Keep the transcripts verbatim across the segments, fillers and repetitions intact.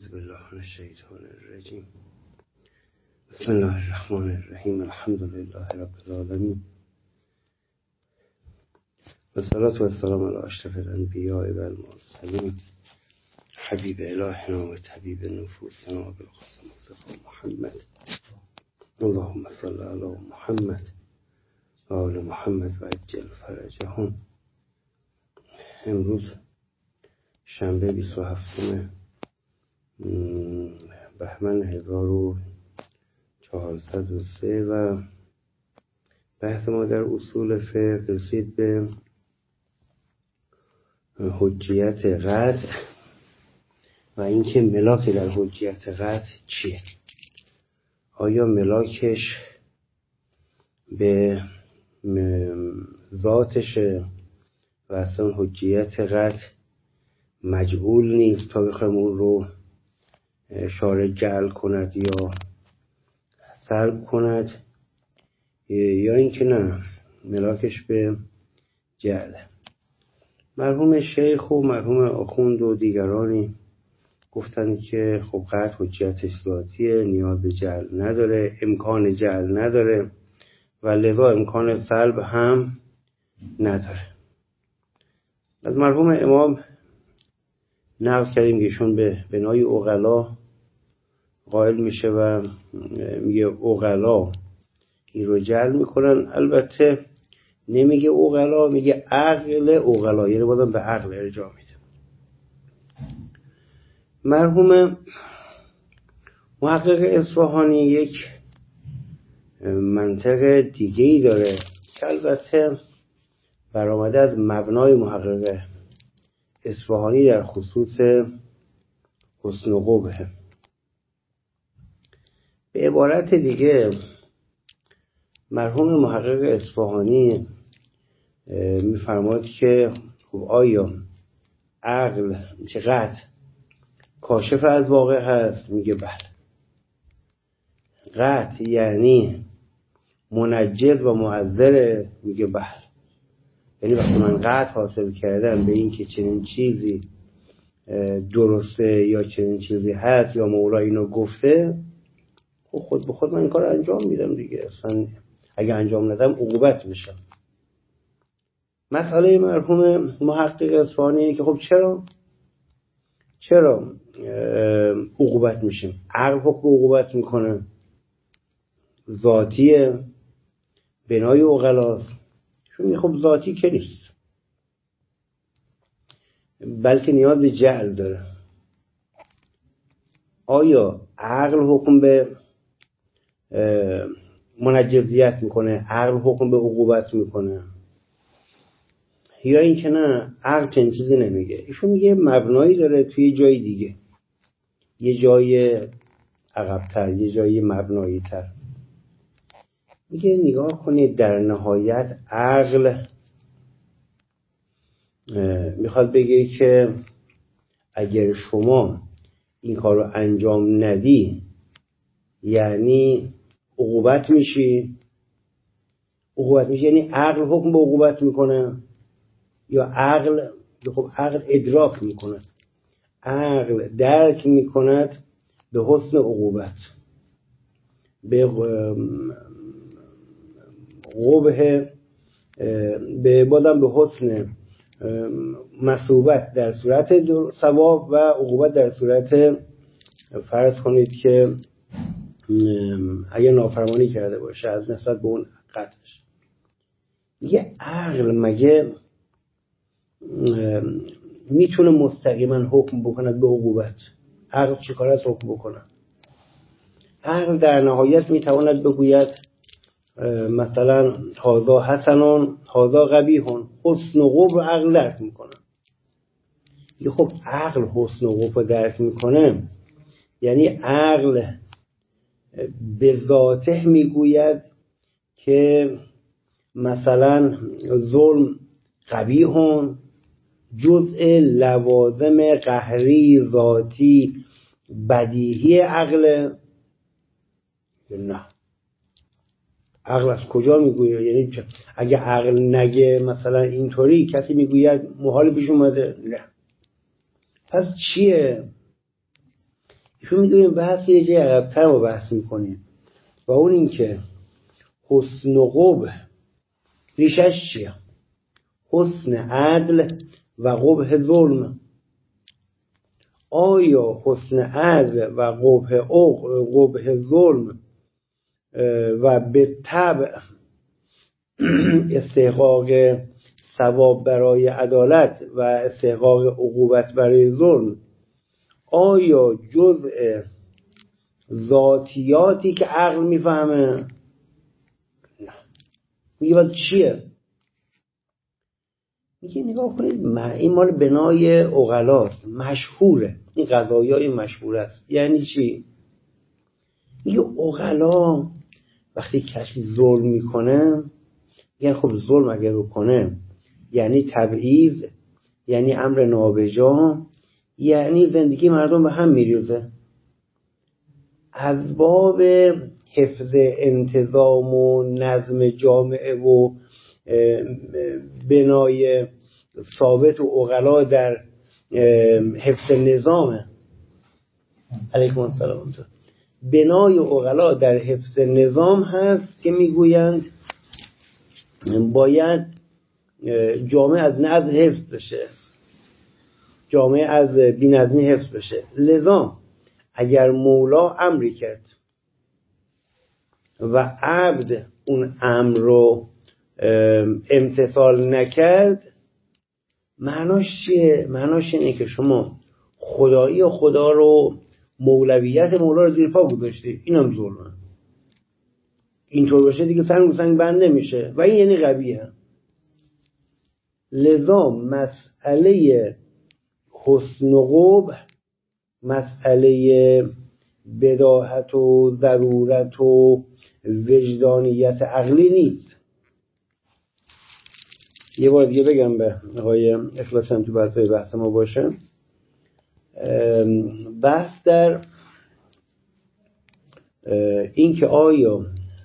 اعوذ بالله من الشیطان الرجیم. بسم الله الرحمن الرحیم. الحمد لله رب العالمین و الصلاة و السلام علی اشرف الانبیاء و المرسلین حبیب الهنا و طبیب نفوسنا بالقاسم مصطفی محمد. اللهم صل علی محمد و آل محمد و عجل فرجهم. امروز شنبه بیست و هفتم بهمن هزار و چهارصد و سه و بحث ما در اصول فقه رسید به حجیت قطع و اینکه ملاک در حجیت قطع چیه. آیا ملاکش به ذاتشه و اصلا حجیت قطع مجعول نیست تا بخوایم اون رو شارع جعل کند یا سلب کند، یا اینکه نه ملاکش به جعل. مرحوم شیخ و مرحوم آخوند و دیگرانی گفتن که خب قطع حجیتش ذاتیه، نیاز به جعل نداره، امکان جعل نداره و لذا امکان سلب هم نداره. از مرحوم امام نقل کردیم که ایشون به بنای عقلا قائل میشه و میگه عقلا این رو جعل میکنن. البته نمیگه عقلا، میگه عقل عقلا، یعنی بازم به عقل ارجاع میده. مرحوم محقق اصفهانی یک منطق دیگه‌ای داره که البته برآمده از مبنای محقق اصفهانی در خصوص حسن و قبح. به عبارت دیگه مرحوم محقق اصفهانی میفرماید که خب آیا عقل چقدر کاشف از واقع هست؟ میگه بله. قطع یعنی منجز و معذر؟ میگه بله. یعنی وقتی من قطع حاصل کردم به این که چنین چیزی درسته یا چنین چیزی هست یا مولا اینو گفته، خب خود به خود من این کار انجام میدم دیگه. اصلا اگه انجام ندم عقوبت میشم. مسئله مرحوم محقق اصفهانی اینه که خب چرا چرا عقوبت میشیم؟ عقل حکم عقوبت میکنه، ذاتیه، بنای عقلاست. چون خب ذاتی که نیست، بلکه نیاز به جعل داره. آیا عقل حکم به منجزیت میکنه، عقل حکم به عقوبت میکنه، یا اینکه نه عقل چنین چیزی نمیگه؟ ایشون میگه مبنایی داره توی جای دیگه، یه جای عقب‌تر، یه جای مبنایی تر. میگه نگاه کنید، در نهایت عقل میخواد بگه که اگر شما این کار رو انجام ندی یعنی عقوبت میشی. عقوبت میشی یعنی عقل حکم به عقوبت میکنه، یا عقل خب عقل ادراک میکنه، عقل درک میکند به حسن عقوبت، به قبح، به بازم به حسن مثوبت در صورت ثواب و عقوبت در صورت فرض کنید که اگر نافرمانی کرده باشه از نسبت به اون قطعش. یه عقل مگه میتونه مستقیما حکم بکند به عقوبت؟ عقل چیکار از حکم بکنه؟ عقل در نهایت میتواند بگوید مثلا هذا حسنون هذا قبیحون. حسن و قبح عقل درک میکنه. یه خب عقل حسن و قبح درک میکنه یعنی عقل به ذاته میگوید که مثلا ظلم قبیحون، جزء لوازم قهری ذاتی بدیهی عقل. نه، عقل از کجا میگوید؟ یعنی اگه عقل نگه مثلا اینطوری کسی میگوید محال پیش اومده؟ نه. پس چیه؟ چون میدونیم بحث یه جای عقب‌تر رو بحث میکنیم و اون این که حسن و قبح ریشش چیه؟ حسن عدل و قبح ظلم. آیا حسن عدل و قبح قبح ظلم و به طبع استحقاق ثواب برای عدالت و استحقاق عقوبت برای ظلم آیا جزء ذاتیاتی که عقل میفهمه؟ نه. میگه باید چیه؟ میگه نگاه کنید این مال بنای عقلاست، مشهوره، این قضایای مشهور است. یعنی چی؟ میگه عقلا وقتی کسی ظلم میکنه میگن خب ظلم اگر رو کنه یعنی تبعیض، یعنی امر نابجا، یعنی زندگی مردم به هم میریزه. از باب حفظ انتظام و نظم جامعه و بنای ثابت و عقلا در حفظ نظام علیکم السلام بنای عقلا در حفظ نظام هست که میگویند باید جامعه از نظم حفظ بشه، جامعه از بی‌نظمی حفظ بشه. لذا اگر مولا امری کرد و عبد اون امر رو امتثال نکرد، معناش چیه؟ معناش اینه که شما خدایی و خدا رو، مولویت مولا رو زیر پا گذاشتی. اینم ظلمه. اینطور باشه دیگه سنگ سنگ بند نمیشه و این یعنی قبیحه. لذا مسئله حسن و قبح مسئله بداهت و ضرورت و وجدانیت عقلی نیست. یه بار دیگه بگم به آقای اخلاص هم تو بحثای بحث ما باشه. بحث در این که آیا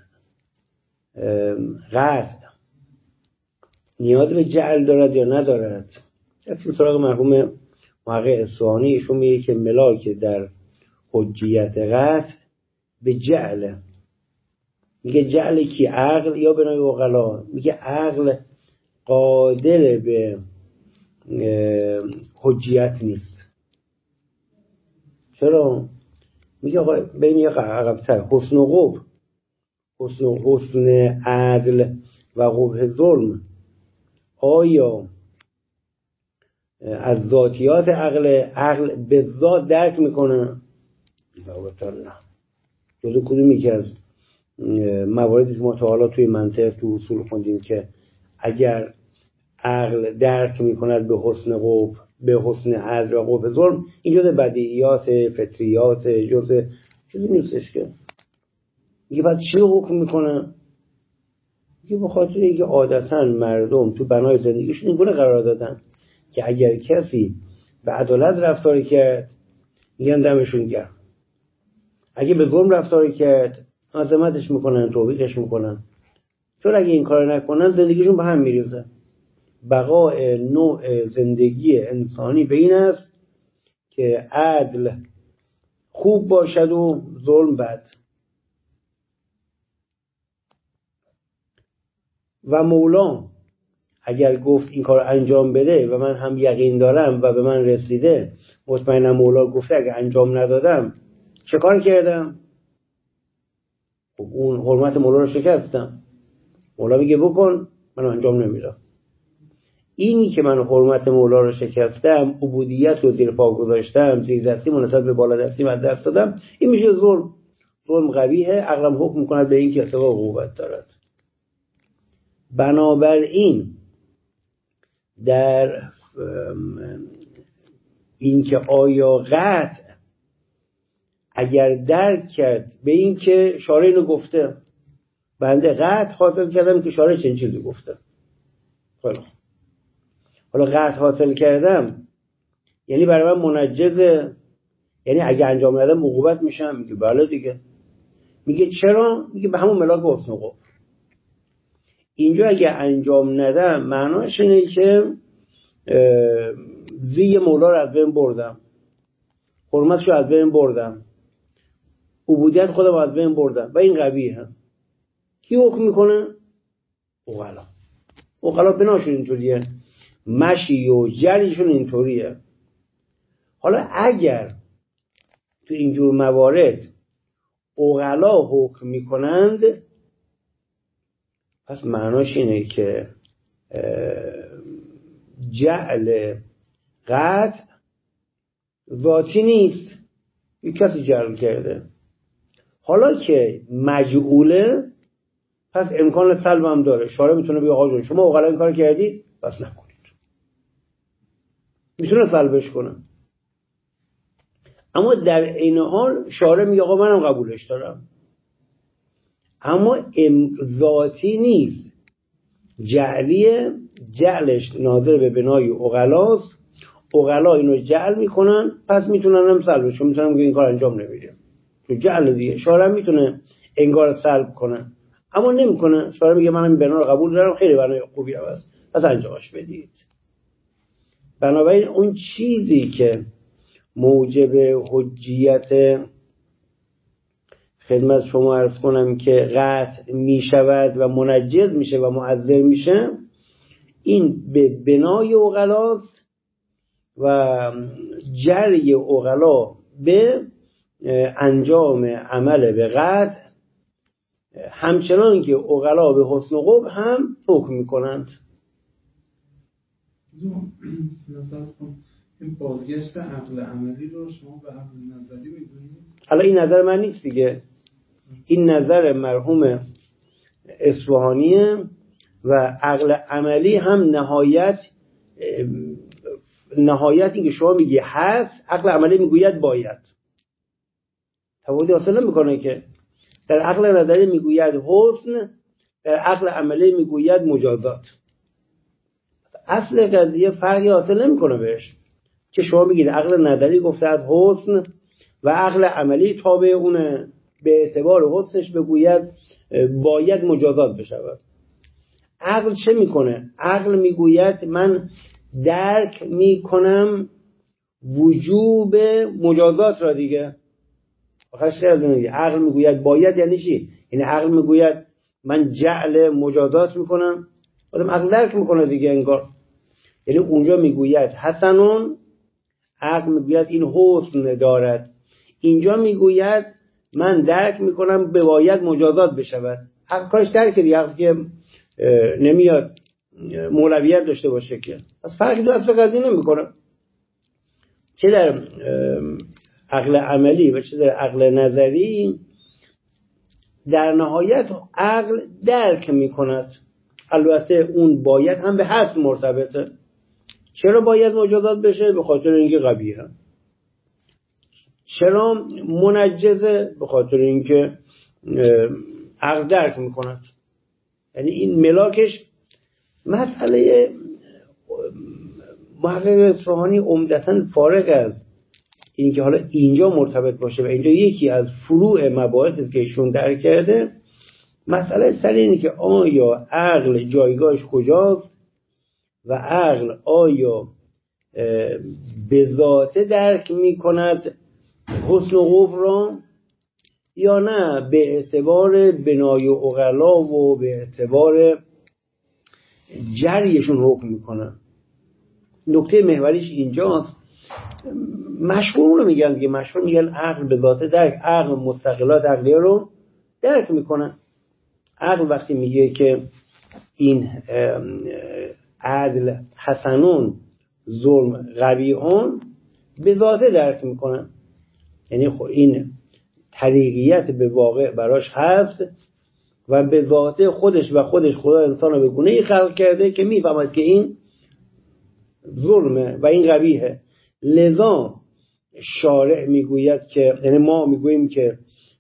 قطع نیاز به جعل دارد یا ندارد. رفتیم سراغ مرحوم محقق اصفهانی، ایشون میگه که ملاک در حجیت قطع به جعل. میگه جعل کی؟ عقل یا بنای عقلا؟ میگه عقل قادر به حجیت نیست. چرا؟ میگه آقا بریم یه عقب‌تر. حسن و قبح، حسن و حسن عدل و قبح ظلم آیا از ذاتیات عقل عقل به ذات درک میکنه؟ نه. جزو کدومی که از مواردی که ما تا حالا توی منطق تو اصول خوندیم که اگر عقل درک میکند به حسن قبح، به حسن عدل و قبح ظلم، این جزء بدیهیات فطریات، جزء چیزی نیستش که میگه بعد چی حکم میکنه؟ میگه به خاطر اینکه عادتا مردم تو بنای زندگیشون اینگونه قرار دادن که اگر کسی به عدالت رفتاری کرد میگن دمشون گرم، اگه به ظلم رفتاری کرد عظمتش میکنن، توبیخش میکنن، چون اگه این کار نکنن زندگیشون به هم میریزه. بقای نوع زندگی انسانی به این است که عدل خوب باشد و ظلم بد. و مولا اگر گفت این کار انجام بده و من هم یقین دارم و به من رسیده، مطمئنم مولا گفته اگر انجام ندادم چه کار کردم؟ خب اون حرمت مولا رو شکستم. مولا میگه بکن، من انجام نمیدم. اینی که من حرمت مولا رو شکستم، عبودیت رو زیر پا گذاشتم، زیر دستی مناسبت به بالا دستی از دست دادم، این میشه ظلم. ظلم قبیحه، عقلم حکم میکند به این که استحقاق عقوبت دارد. بنابراین در این که آیا قطع اگر درک کرد به این که شارع اینو گفته، بنده قطع حاصل کردم که شارع چنین چیزی گفته، خیلی خوب، حالا قطع حاصل کردم یعنی برای من منجزه، یعنی اگه انجام ندم عقوبت میشم؟ میگه بله دیگه. میگه چرا؟ میگه به همون ملاک حسن و قبح. اینجا اگه انجام ندم معناش اینه که زی مولا رو از بین بردم، حرمتشو از بین بردم، عبودیت خودم از بین بردم و این قبیحه. کی حکم میکنه؟ عقلا. عقلا بناشون اینطوریه، مشی و جریشون اینطوریه. حالا اگر تو اینجور موارد عقلا حکم میکنند، پس معناش اینه که جعل قطع ذاتی نیست، یک کسی جعل کرده. حالا که مجعوله، پس امکان سلب هم داره. شارع میتونه بگه آقا جون شما عقلا این کار کردید، بس نکنید. میتونه سلبش کنه. اما در این حال شارع میگه آقا منم قبولش دارم، اما ذاتی نیست، جعلیه. جعلش ناظر به بنای عقلاست. عقلا اینو جعل میکنن، پس میتونن هم سلبش کنن. میتونن این کار انجام نمیده تو جعل دیگه. شارع میتونه انگار سلب کنه اما نمیکنه. شارع میگه من این بنا رو قبول دارم، خیلی بنای خوبی هست، پس انجامش بدید. بنابراین اون چیزی که موجب حجیت خدمت شما عرض کنم که قطع میشود و منجز میشه و معذر میشه، این به بنای عقلاست و جری عقلا به انجام عمل به قطع، همچنان که عقلا به حسن و قبح هم حکم میکنند. مثلا این بازگشت عقل عملی رو شما به عقل نظری می‌دونید؟ حالا این نظر من نیست دیگه، این نظر مرحوم اصفهانیه و عقل عملی هم نهایت نهایت این که شما میگی هست، عقل عملی میگوید باید. تفاوتی حاصل نمیکنه که در عقل نظری میگوید حسن، در عقل عملی میگوید مجازات. اصل قضیه فرقی حاصل نمیکنه بهش که شما میگید عقل نظری گفته از حسن و عقل عملی تابع اونه، به اعتبار حسنش بگوید باید مجازات بشود. عقل چه میکنه؟ عقل میگوید من درک میکنم وجوب مجازات را دیگه. آخرش خیلی از اینه. عقل میگوید باید یعنی چی؟ یعنی عقل میگوید من جعل مجازات میکنم. آدم عقل درک میکنه دیگه انگار. یعنی اونجا میگوید حسنون، عقل میگوید این حسن دارد. اینجا میگوید من درک میکنم به باید مجازات بشود. عقل کارش درک دیگه، عقل که نمیاد مولویت داشته باشه که. پس فرقی دو اصل قضیه نمیکنه، چه در عقل عملی و چه در عقل نظری. در نهایت عقل درک میکند. البته اون باید هم به حد مرتبطه. چرا باید مجازات بشه؟ به خاطر اینکه قبیحه. چرا منجزه؟ به خاطر اینکه عقل درک میکند. یعنی این ملاکش. مسئله محقق اصفهانی عمدتاً فارغ از اینکه حالا اینجا مرتبط باشه و اینجا یکی از فروع مباحثی که ایشون درک کرده، مسئله سر اینه که آیا عقل جایگاهش کجاست و عقل آیا به ذاته درک میکند حسن و قبح را یا نه به اعتبار بنای عقلا و به اعتبار جریشون حکم میکنه. نکته محوریش اینجاست. مشهور رو میگن دیگه، مشهور میگن عقل به ذاته درک، عقل مستقلات عقلیه رو درک میکنه. عقل وقتی میگه که این عدل حسنون ظلم قبیحون، به ذاته درک میکنه. یعنی خب این طریقیت به واقع براش هست و به ذاته خودش و خودش خدا انسان رو به گونه‌ای خلق کرده که میفهمد که این ظلمه و این قبیحه. لذا شارع میگوید که، یعنی ما میگوییم که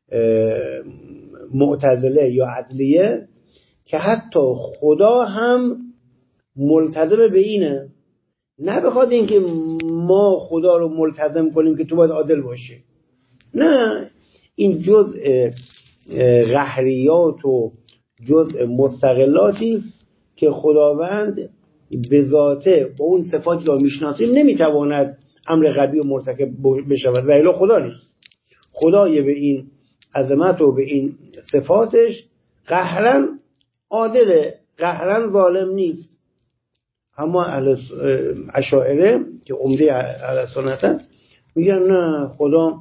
معتزله یا عدلیه که حتی خدا هم ملتزم به اینه، نه بخواد اینکه ما خدا رو ملتزم کنیم که تو باید عادل باشی، نه، این جزء قهریات و جزء مستقلاتی است که خداوند به ذاته با اون صفاتی که میشناسیم نمیتواند امر قبیح و مرتکب بشود و الا خدا نیست. خدای به این عظمت و به این صفاتش قهرن عادله، قهرن ظالم نیست. اما اهل اشاعره که عمده اهل سنتن میگن نه، خدا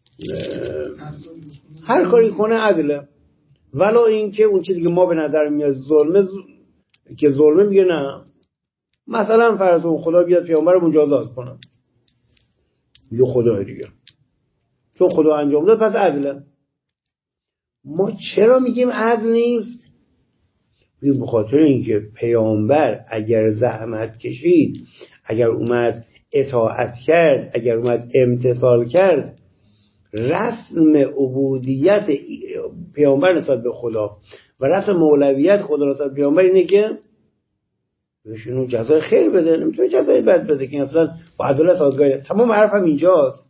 هر کاری کنه عدله، ولی اینکه اون چیزی که ما به نظر میاد ظلمه که ظلمه، میگه نه. مثلا فرض کن خدا بیاد پیامبر رو مجازات کنه، میگه خدا دیگه چون خدا انجام داد پس عدله. ما چرا میگیم عدل نیست؟ میگیم به خاطر اینکه پیامبر اگر زحمت کشید، اگر اومد اطاعت کرد، اگر اومد امتثال کرد، رسم عبودیت پیامبر نسبت به خدا و رسم مولویت خدا نسبت به پیامبر اینه که بهشون جزای خیر بده، نمیتونه جزای بد بده که اصلا با عدالت سازگاری. تمام حرفم اینجاست.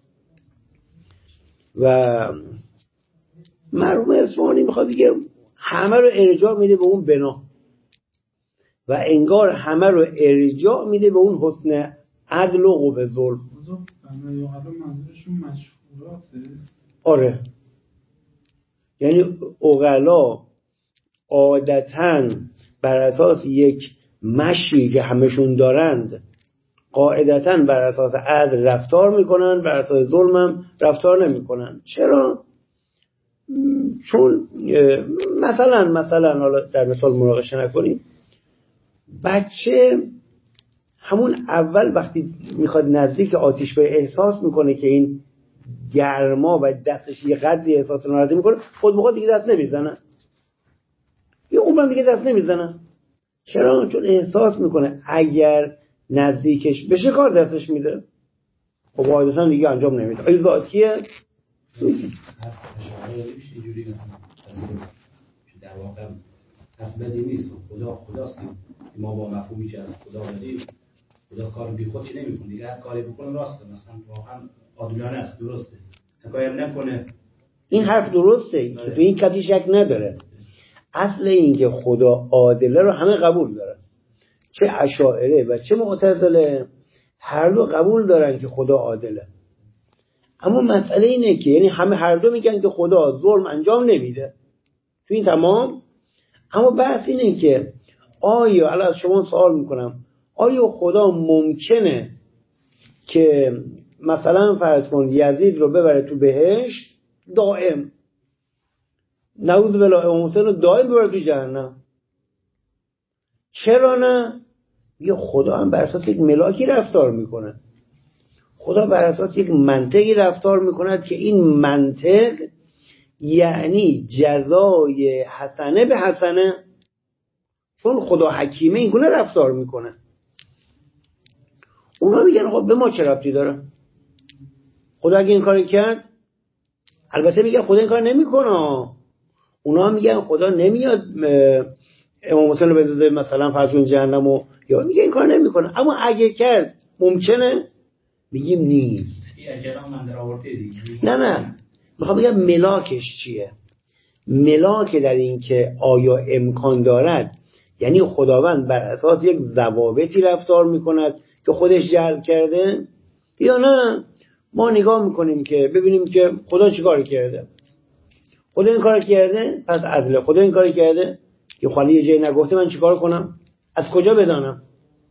و مرحوم اصفهانی میخواد بگه همه رو ارجاع میده به اون بنا و انگار همه رو ارجاع میده به اون حسن عدل و قوه ظلم. منظورشون مشهوراته. آره، یعنی عقلا عادتاً بر اساس یک مشی که همشون دارند قاعدتاً بر اساس عدل رفتار میکنن، بر اساس ظلم هم رفتار نمیکنن. چرا؟ چون مثلا مثلا حالا در مثال مناقشه نکنیم، بچه همون اول وقتی میخواد نزدیک آتیش به احساس میکنه که این گرما و دستش یه قدری احساس ناراحتی میکنه، خود به خود دیگه دست نمیزنه، یا اونم دیگه دست نمیزنه. چرا؟ چون احساس میکنه اگر نزدیکش بشه کار دستش میده. خب عادتاً دیگه انجام نمیده. این ذاتیه. اینجوری در واقع تصمیمی نیست. خدا خداست. ما با مفهومی که از خدا داریم، خدا کار بی خودی نمیکنه. دیگه هر کاری بکنه راسته، مثلا واقعا عادلانه است، درسته. کاری نکنه. این حرف درسته که تو این کتی شک نداره. اصل این که خدا عادله رو همه قبول دارن، چه اشاعره و چه معتزله، هر دو قبول دارن که خدا عادله. اما مسئله اینه که یعنی همه هر دو میگن که خدا ظلم انجام نمیده تو این تمام. اما بحث اینه که آیا، الان از شما سوال میکنم، آیا خدا ممکنه که مثلا فرض کن یزید رو ببره تو بهشت دائم، نعوذ بالله امام حسین رو دائم ببره تو جهنم؟ چرا نه؟ یه خدا هم بر اساس یک ملاکی رفتار میکنه. خدا بر اساس یک منطقی رفتار میکند که این منطق یعنی جزای حسنه به حسنه. چون خدا حکیمه این گونه رفتار میکنه. اونا میگن خب به ما چه ربطی داره؟ خدا اگه این کاری کرد، البته میگن خدا این کار نمیکنه. اونا میگن خدا نمیاد امام حسین رو بندازه مثلا فرضون جهنم و یا میگه این کار نمیکنه. اما اگه کرد ممکنه؟ میگیم نیست. نه نه، میخوام بگم ملاکش چیه. ملاک در این که آیا امکان دارد، یعنی خداوند بر اساس یک ضوابطی رفتار میکند که خودش جعل کرده، یا نه ما نگاه میکنیم که ببینیم که خدا چی کار کرده. خدا این کار کرده پس عدله. خدا این کار کرده که خالی یه جایی نگفته، من چی کار کنم؟ از کجا بدانم؟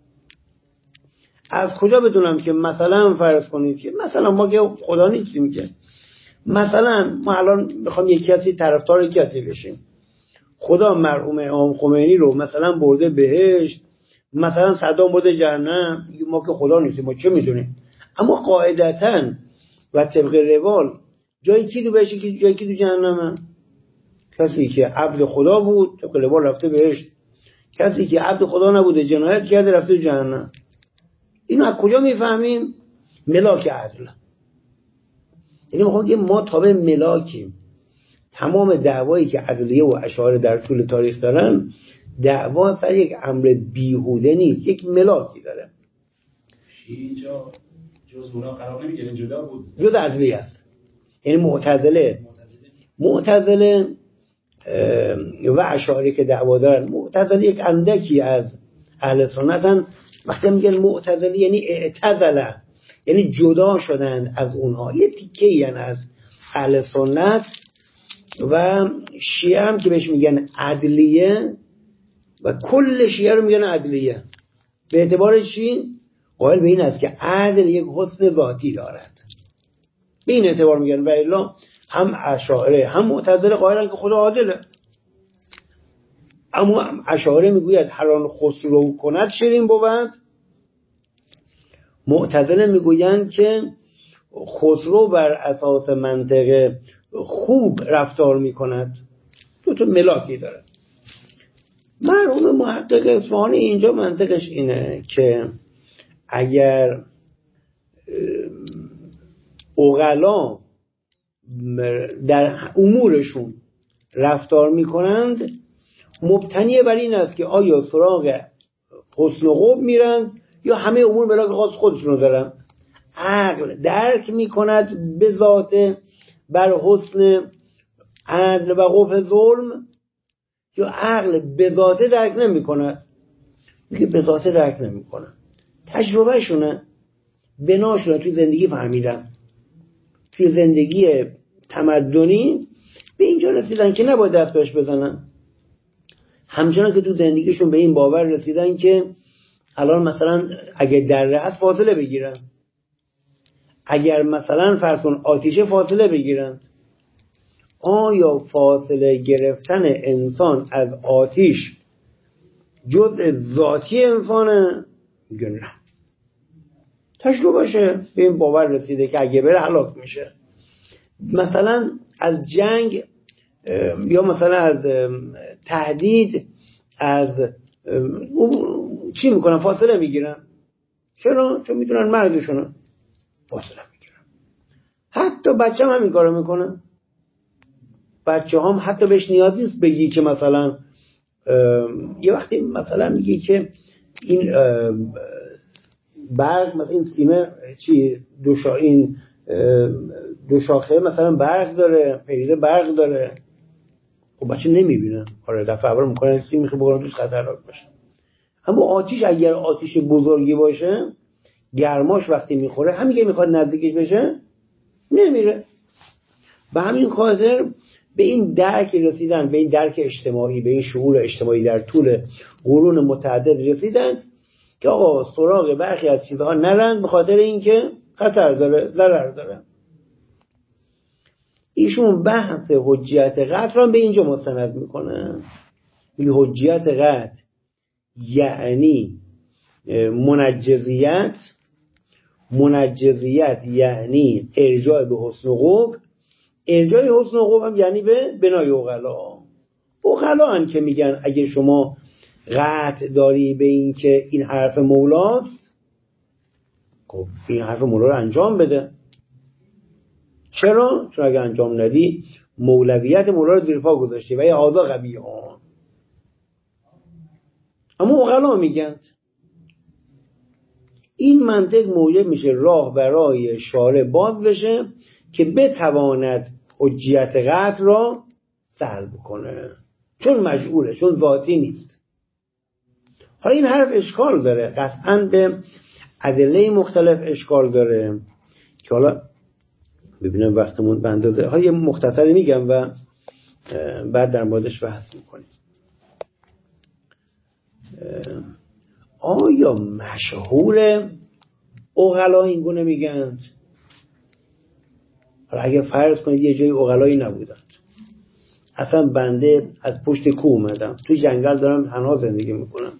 از کجا بدونم که مثلا فرض کنید که مثلا ما که خدا نیستیم که مثلا ما الان میخوام یک کسی طرفدار یک کسی بشیم، خدا مرحوم امام خمینی رو مثلا برده بهشت، مثلا صدام برده جهنم، ما که خدا نیستیم، ما چه میدونیم؟ اما قاعدتاً و طبق روال جایی کی تو بهشت، کی جایی کی تو جهنمه؟ کسی که عبد خدا بود طبق روال رفته بهشت، کسی که عبد خدا نبوده جنایت کرده رفته جهنم. اینو از کجا میفهمیم؟ ملاک عدل. یعنی میخوام بگم ما تابع ملاکیم. تمام دعوایی که عدلیه و اشاعره در طول تاریخ دارن، دعوا سر یک امر بیهوده نیست، یک ملاکی داره. اینجا جز اونا قرار نمیگیره، جدا بود، جز عدلیه است. یعنی معتزله معتزله و اشاعره که دعوا دارن، معتزله یک اندکی از اهل سنتن. وقتی میگن معتزله یعنی اعتزله، یعنی جدا شدند از اونها، یه تیکه یعنی از اهل سنت و شیعه هم که بهش میگن عدلیه و کل شیعه رو میگن عدلیه. به اعتبار چی؟ قائل به این است که عدل یک حسن ذاتی دارد، به این اعتبار میگن. و الا هم اشاعره هم معتزله قائلن که خدا عادله. اما اشاعره میگوید هر آن خسرو کند شیرین بود، معتزله میگویند که خسرو بر اساس منطق خوب رفتار میکند. دو تا ملاکی داره. مرحوم محقق اصفهانی اینجا منطقش اینه که اگر عقلا در امورشون رفتار میکنند مبتنی بر این است که آیا سراغ حسن و قبح میرن یا همه امور ملاک خاص خودشونو دارن. عقل درک میکند به ذات بر حسن عدل و قبح ظلم یا عقل به ذاته درک نمیکند؟ میگه به ذاته درک نمیکنن. تجربه شونه بناشونه توی زندگی فهمیدن، توی زندگی تمدنی به اینجا رسیدن که نباید دست بهش بزنن. همچنان که تو زندگیشون به این باور رسیدن که الان مثلا اگه دره هست فاصله بگیرن، اگر مثلا فرض کن آتیشه فاصله بگیرن. آیا فاصله گرفتن انسان از آتیش جزء ذاتی انسانه؟ میگه نه. تجربهشه به این باور رسیده که اگه بره هلاک میشه. مثلا از جنگ یا مثلا از تهدید از چی میکنن؟ فاصله میگیرن. چرا؟ چون میدونن مرگشونه، فاصله میگیرن. حتی بچه هم همین کارو میکنن. بچه هم حتی بهش نیاز نیست بگی که مثلا یه وقتی مثلا میگی که این برق مثلا این سیمه چی دو شا این دو شاخه مثلا برق داره، پریده برق داره. خب بچه نمیبینه. آره دفعه اول میکنه سیم میخواد بگرن توش خطرناک باشه. اما آتیش اگر آتیش بزرگی باشه گرماش وقتی میخوره همین که میخواد نزدیکش بشه نمیره. و همین خاطر به این درک رسیدن، به این درک اجتماعی، به این شعور اجتماعی در طول قرون متعدد رسیدند که آقا سراغ برخی از چیزها نرند به خاطر اینکه خطر داره، ضرر داره. ایشون بحث حجیت قطع را به اینجا مستند میکنه. میگه حجیت قطع یعنی منجزیت، منجزیت یعنی ارجاع به حسن و قبح، ارجاع حسن و قبح هم یعنی به بنای عقلا. عقلا هم که میگن اگه شما قطع داری به این که این حرف مولاست، خب این حرف مولا رو انجام بده. چرا؟ چون اگه انجام ندی مولویت مولا رو زیر پا گذاشتی و یه آزا قبیحان. اما عقلا میگن این منطق موجب میشه راه برای شارع باز بشه که بتواند حجیت قطع را سلب کنه، چون مجعوله، چون ذاتی نیست. حالا این حرف اشکال داره، قطعاً به ادله مختلف اشکال داره که حالا ببینم وقتمون به اندازه ها یه مختصری میگم و بعد در موردش بحث میکنیم. آیا مشهور عقلا این گونه میگن؟ حالا اگه فرض کنید یه جای عقلایی نبودند، اصلا بنده از پشت کوه اومدم تو جنگل دارم تنها زندگی میکنم،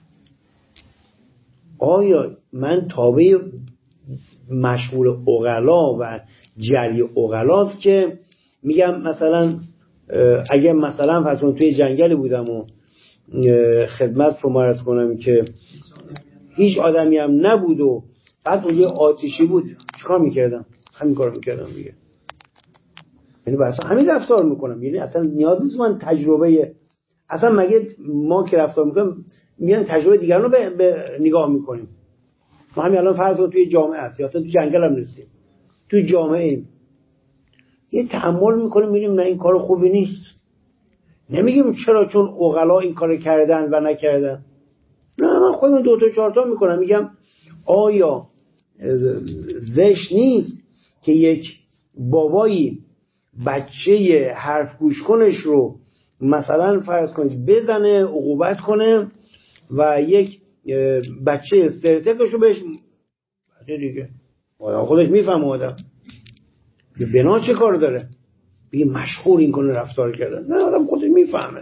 آیا من تابع مشهور عقلا و جری عقلاست که میگم مثلا اگه مثلا فرض کنید توی جنگلی بودم و خدمت شما عرض کنم که هیچ آدمی هم نبود و بعد اونجا آتیشی بود، چیکار میکردم؟ همین کار میکردم دیگه. یعنی اصلا همین رفتار میکنم. یعنی اصلا نیاز نیست من تجربه، اصلا مگه ما که رفتار میکنم میان تجربه دیگران رو به, به نگاه میکنیم؟ ما همین الان فرض کنیم توی جامعه هست یا اصلا توی جنگل هم نیستیم، توی جامعه ایم، یه تأمل میکنیم میبینیم نه این کار خوبی نیست. نمیگیم چرا چون عقلا این کار کردن و نکردن. نه، من خودم دو تا چهار تا میکنم، میگم آیا زشت نیست که یک بابایی بچه حرف گوش کنش رو مثلا فرض کنید بزنه عقوبت کنه و یک بچه سرتقش رو بهش دیگه آدم خودش میفهمه آدم بنا چه کار داره بگه مشهور این کنه رفتار کردن نه آدم خودش میفهمه.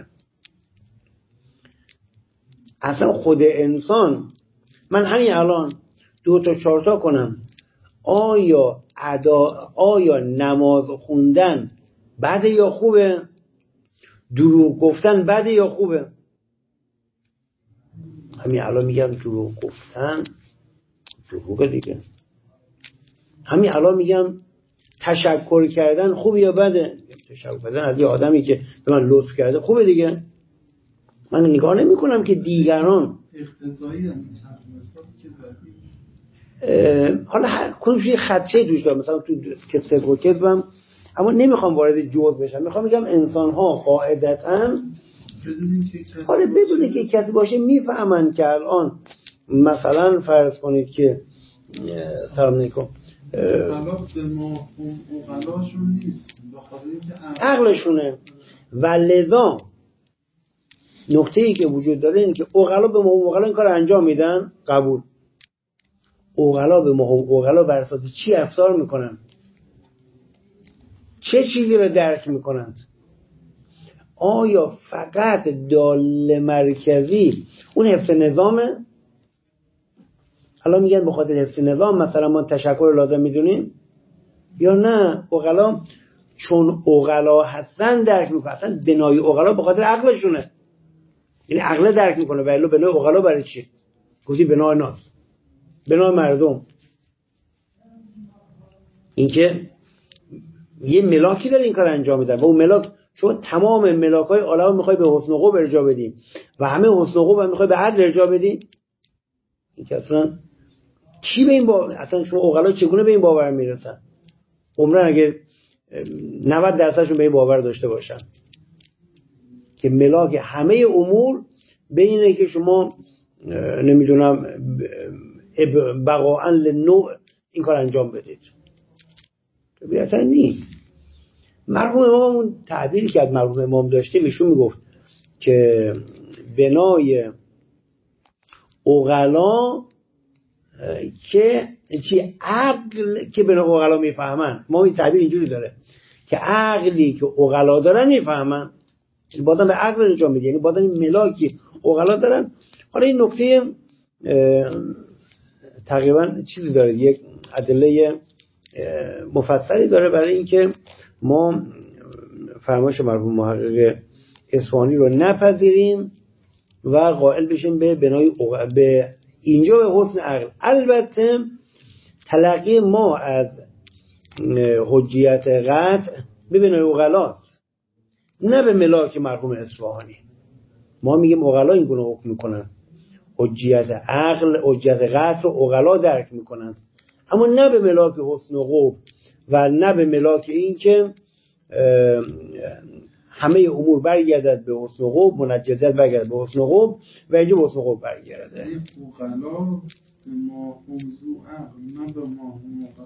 اصلا خود انسان من همین الان دو تا چهار تا کنم آیا ادا آیا نماز خوندن بده یا خوبه؟ دروغ گفتن بده یا خوبه؟ همین الان میگم دروغ گفتن دروغه دیگه. همین الان میگم تشکر کردن خوبه یا بده؟ تشکر کردن از یه آدمی که به من لطف کرده خوبه دیگه. من نگاه نمی کنم که دیگران اقتضایی هم حالا هر کدومش خدشه دوش دارم مثلا تو کسب و کسبم اما نمیخوام وارد جزء بشم. میخوام بگم انسان ها قاعدتاً حالا بدونه که کسی باشه میفهمن که الان مثلا فرض کنید که سلام علیکم غلط به ما اوغلاشون نیست عقلشونه و لذا نکته ای که وجود داره اینه که اوغلا به ما اوغلا این کار انجام میدن قبول. اوغلا به ما اوغلا بر اساس چی رفتار میکنن؟ چه چیزی رو درک میکنند؟ آیا فقط داله مرکزی اون حفظ نظامه؟ حالا میگن به خاطر حفظ نظام مثلا ما تشکر لازم میدونیم یا نه اوغلا چون اوغلا هستن درک میکنن. اصلا بنای اوغلا به خاطر عقلشونه یعنی عقل درک میکنه ولی بنای اوغلا برای چی؟ گفتی بنای ناس بنای مردم اینکه یه ملاکی داره این کار انجام میده و اون ملاک چون تمام ملاک‌های عالم میخوای به حسن و خوب ارجاع بدیم و همه حسن و خوب هم میخوای به عدل ارجاع بدیم. این که اصلا کی به این باور اصلا شما اوغلا چگونه به این باور میرسن؟ عمرن اگه نود درصدشون به این باور داشته باشن که ملاک همه امور به اینه که شما نمیدونم بقاء للنوع این کار انجام بدید. طبیعتا نیست. مرحوم اماممون تعبیری که از مرحوم امام داشتیم ایشون میگفت که بنای اوغلا که چی عقل که بنای اوغلا میفهمن. ما این تعبیر اینجوری داره که عقلی که اوغلا دارن میفهمن یعنی بازم به عقل انجام میده یعنی بازم این ملاکی اوغلا دارن. حالا این نکته تقریبا چیزی داره یک ادله مفصلی داره برای اینکه ما فرمایش مرحوم محقق اصفهانی رو نپذیریم و قائل بشیم به بنای به اینجا به حسن عقل. البته تلقی ما از حجیت قطع به بنای اوغلاست نه به ملاک مرحوم اصفهانی. ما میگیم اوغلا این گونه حکم میکنن حجیت عقل حجیت قطع رو اوغلا درک میکنن اما نه به ملاک حسن و خوب و نه به ملاک این که همه امور برگردد به حسن و خوب منجزیت برگردد به حسن و خوب و اینجا به حسن و خوب برگرده. اوغلا ما موضوع عقل نه به ما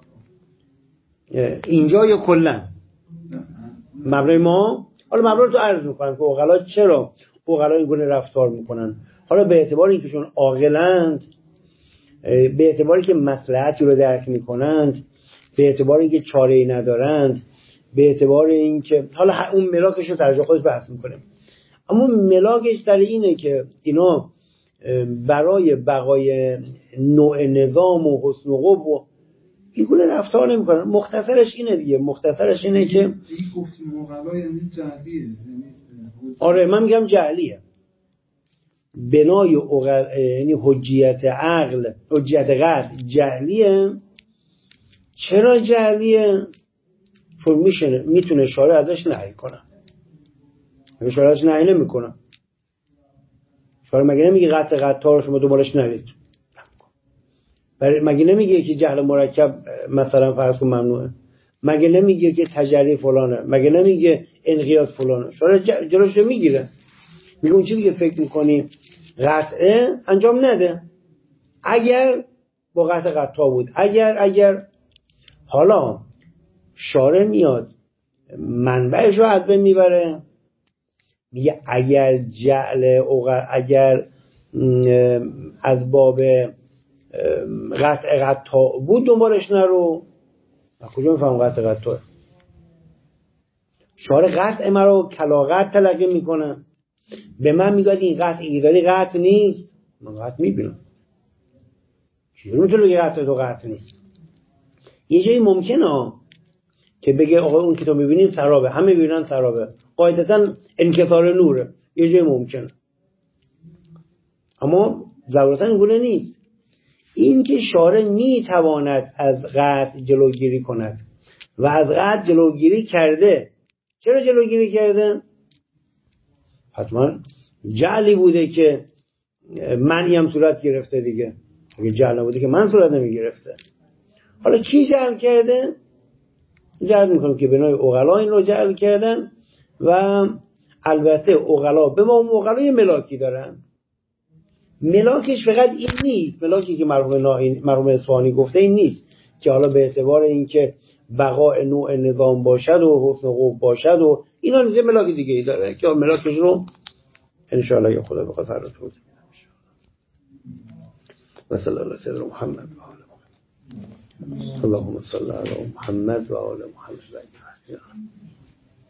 اینجا یا کلا مبنای ما. حالا مبنا رو تو عرض میکنم که اوغلا چرا اوغلا این گونه رفتار میکنن. حالا به اعتبار اینکه چون عاقلند به اعتباری که مصلحتی رو درک میکنند به اعتبار اینکه چاره‌ای ندارند به اعتبار اینکه حالا اون ملاکش رو در جا خودش بحث میکنیم اما ملاکش در اینه که اینا برای بقای نوع نظام و حسن و قب و این گونه رفتار نمیکنن. مختصرش اینه دیگه مختصرش اینه که این گفتیم اوغلا یعنی جهلیه. آره من میگم جهلیه. بنای اوغل یعنی حجیت عقل حجیت قطع جهلیه. چرا جهلیه؟ چون میشه میتونه شارع ازش نهی کنه. اگه شارع ازش نهی نمیکنه شارع مگه نمیگه قطع قطع رو شما دوبارش نرید مگه نمیگه که جهل مرکب مثلا فرض کن ممنوعه مگه نمیگه که تجری فلانه مگه نمیگه انقیاد فلانه شارع جلوش رو میگیره میگه اون چیزی که فکر میکنی قطعه انجام نده اگر با قطع قطع بود اگر اگر حالا شارع میاد منبعش رو از بین میبره. میگه اگر جعل اگر از باب قطع قطع بود دنبالش نرو. کجا میفهم قطع قطع؟ شارع قطع مرا کلاغت تلقی میکنه. به من میگه این قطعی داری قطع نیست. من قطع میبینم. چجوری میتونه بگه قطع تو قطع نیست؟ یه جایی ممکنه که بگه آقا اون که تو میبینین سرابه، همه میبینن سرابه، قاعدتا انکسار نوره. یه جایی ممکنه، اما ضرورتا اینگونه نیست. این که شارع میتواند از قطع جلوگیری کند و از قطع جلوگیری کرده. چرا جلوگیری کرده؟ حتما جعلی بوده که منی هم صورت گرفته دیگه. اگه جعل نبوده که من صورت نمی گرفته. حالا کی جعل کرده؟ جعل میکنم که بنای عقلا این رو جعل کردن و البته عقلا به ما عقلا یه ملاکی دارن. ملاکش فقط این نیست، ملاکی که مرحوم مرحوم اصفهانی گفته این نیست که حالا به اعتبار اینکه بقاء نوع نظام باشد و حسن قوت باشد و اینا یه ملاک دیگه ای داره که ملاکش رو ان شاء الله یا خدا بخواد هر روز توضیح میدم. و صلی الله علی سیدنا محمد و آله محمد. اللهم صل علی محمد و آل محمد.